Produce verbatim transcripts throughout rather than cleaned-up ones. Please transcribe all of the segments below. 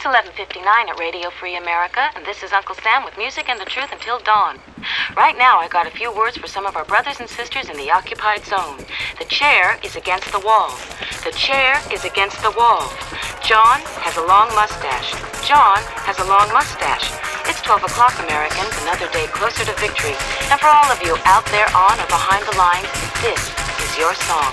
eleven fifty-nine at Radio Free America, and this is Uncle Sam with music and the truth until dawn. Right now, I got a few words for some of our brothers and sisters in the occupied zone. The chair is against the wall. The chair is against the wall. John has a long mustache. John has a long mustache. It's twelve o'clock, Americans, another day closer to victory. And for all of you out there on or behind the lines, this is your song.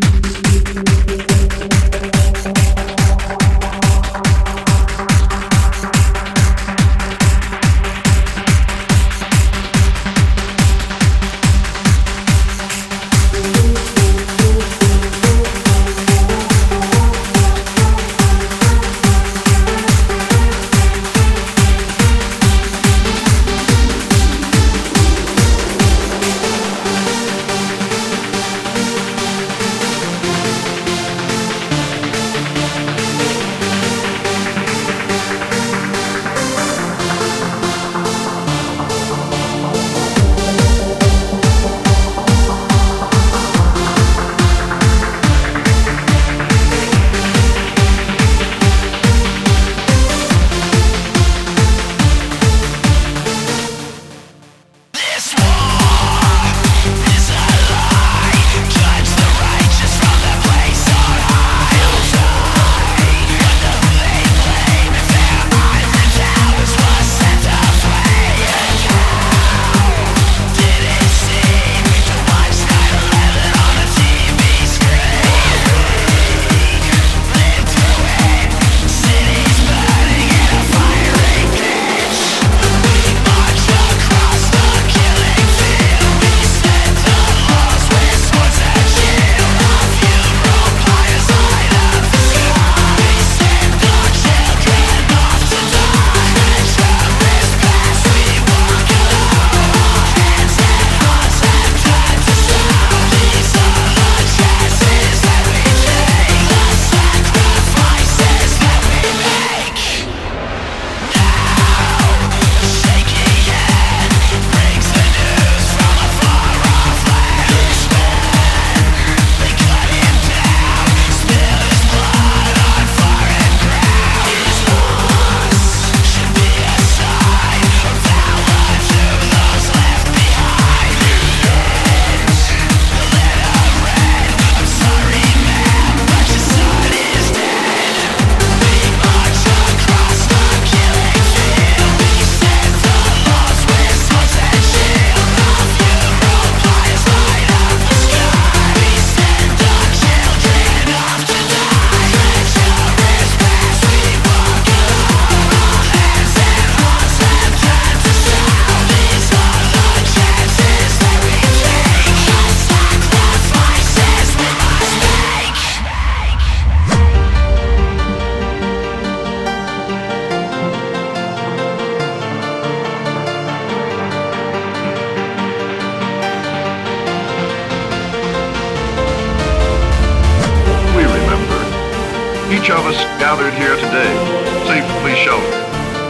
Each of us gathered here today, safely sheltered.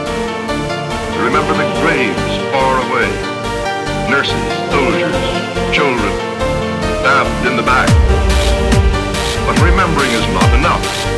We remember the graves far away, nurses, soldiers, children, stabbed in the back. But remembering is not enough.